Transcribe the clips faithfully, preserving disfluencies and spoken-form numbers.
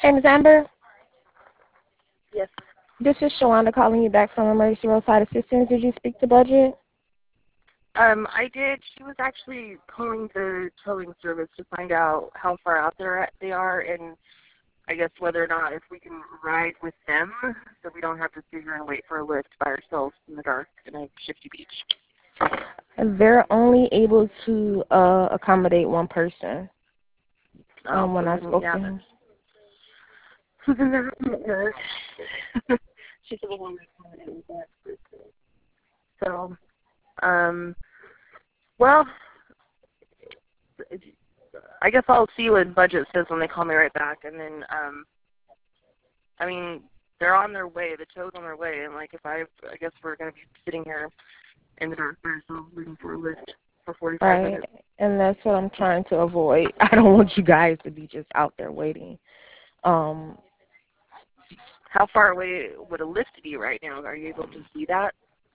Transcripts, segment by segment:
Hey, Miz Amber. Yes. This is Shawanda calling you back from Emergency Roadside Assistance. Did you speak to Budget? Um, I did. She was actually calling the towing service to find out how far out there they are, and I guess whether or not if we can ride with them, so we don't have to sit here and wait for a lift by ourselves in the dark in a shifty beach. They're only able to uh, accommodate one person. Oh, Um, when so I then, spoke yeah, to that's him. so then that won't work. She's the one that accommodate with that person. So, um, well, I guess I'll see what Budget says when they call me right back, and then, um, I mean, they're on their way. The tow's on their way, and like if I, I guess we're gonna be sitting here in the dark by ourselves waiting for a lift for forty-five Right. minutes. And that's what I'm trying to avoid. I don't want you guys to be just out there waiting. Um, How far away would a lift be right now? Are you able to see that?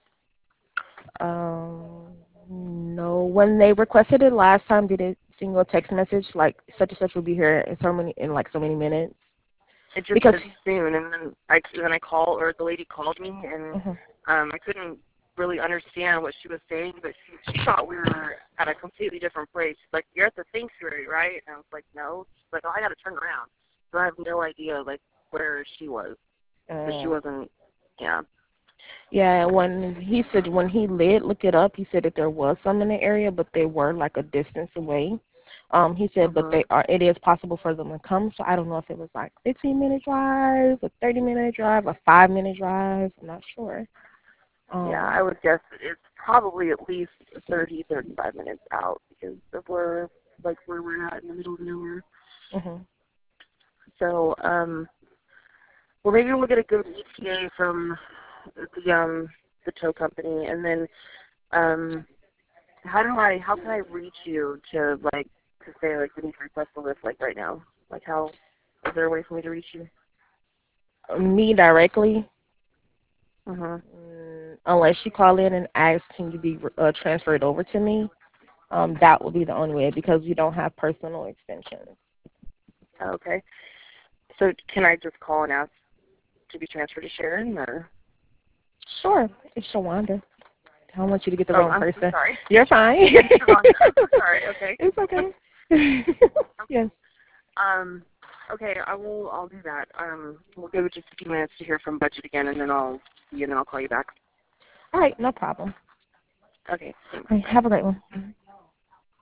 um, no. When they requested it last time, did it send you a text message like such and such will be here in so many in like so many minutes? It just Because said soon, and then I then I called, or the lady called me, and mhm. um, I couldn't really understand what she was saying, but she she thought we were at a completely different place. She's like, "You're at the sanctuary, right?" And I was like, "No." She's like, "Oh, I got to turn around." So I have no idea like where she was, but she Mm. wasn't. Yeah. Yeah, when he said when he lit look it up, he said that there was some in the area, but they were like a distance away. Um, he said, but Mhm. they are. It is possible for them to come. So I don't know if it was like fifteen minute drive, a thirty minute drive, a five minute drive. I'm not sure. Yeah, Um, I would guess it's probably at least thirty, thirty-five minutes out because of where, like, where we're at in the middle of nowhere. mhm. So, um, well, maybe we'll get a good E T A from the um the tow company, and then um, how do I, how can I reach you to like to say like we need to request a lift like right now? Like how is there a way for me to reach you? Me directly, Mhm. mm, unless you call in and ask, can you be uh, transferred over to me? Um, that would be the only way because we don't have personal extensions. Okay. So can I just call and ask to be transferred to Sharon, or? Sure, it's Shawanda. I don't want you to get the Oh, wrong I'm so person. sorry. You're fine. It's wrong. I'm so sorry. Okay. It's okay. Yes. Um. Okay. I will. I'll do that. Um. We'll give it just a few minutes to hear from Budget again, and then I'll see you, and then I'll call you back. All right, no problem. Okay. Thanks. All right, Bye. have a great one.